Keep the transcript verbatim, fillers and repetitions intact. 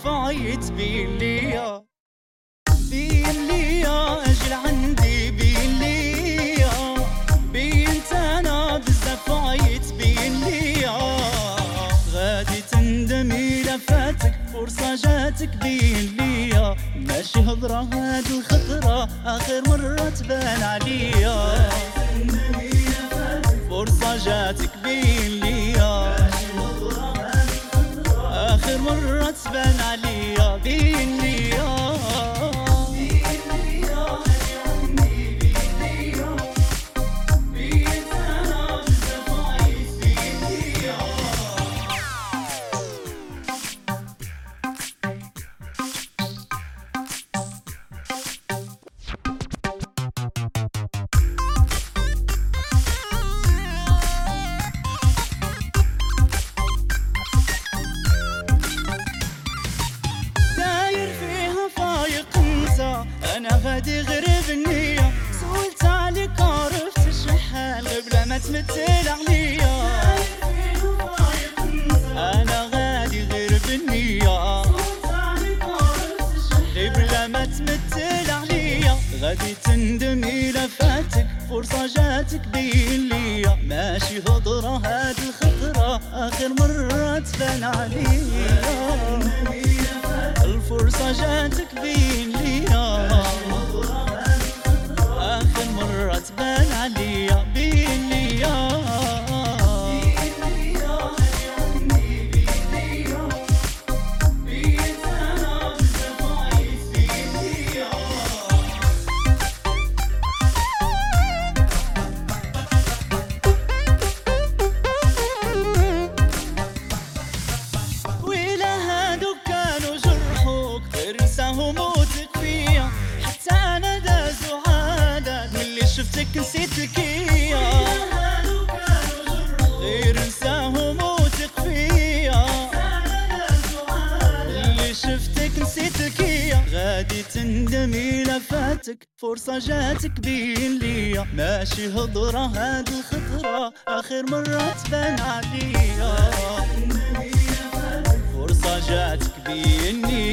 فايت بين ليا بين ليا اجل عندي بين ليا بينت انا بزاف فايت بين ليا غادي تندمي لفاتك فرصة جاتك بين ليا ماشي هضرة هاد الخطرة آخر مرة تبان عليا فرصة جاتك بين ليا آخر مرة تبان عليا بين ليا أنا غادي غريب النية سولت عليك عرفت شحال قبل ما تمثل عليا أنا غادي غريب النية قبل ما تمثل عليا غادي تندمي لفاتك فرصة جاتك بين ليا ماشي هضرة هاد الخطرة آخر مرة تبان عليا الفرصة جاتك بين ليا آخر مرة تبان عليا بين ليا هموتك فيا حتى انا دازو عادات من اللي شفتك نسيتك يا غير انسى هموتك فيا اللي شفتك نسيتك يا غادي تندمي لفاتك فرصة جاتك بين ليا ماشي هضرة هاد الخطرة آخر مرة تبان عليا فرصة جاتك بين ليا